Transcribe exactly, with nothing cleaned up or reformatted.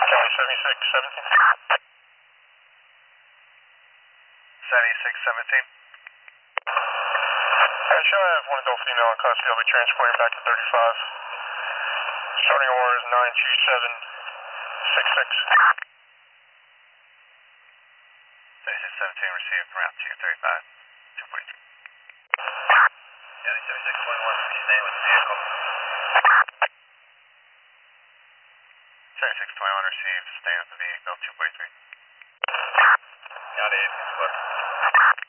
seventy-six seventeen. seventy-six seventeen. I show I have one adult female in custody. I'll be transporting back to thirty-five. Starting order is nine two seven six six. seventy-six seventeen received route two thirty-five. two point three. Yeah, seventy-six twenty-one, staying with the vehicle. seventy-six twenty-one received, staying with the vehicle, two point three. Got it, six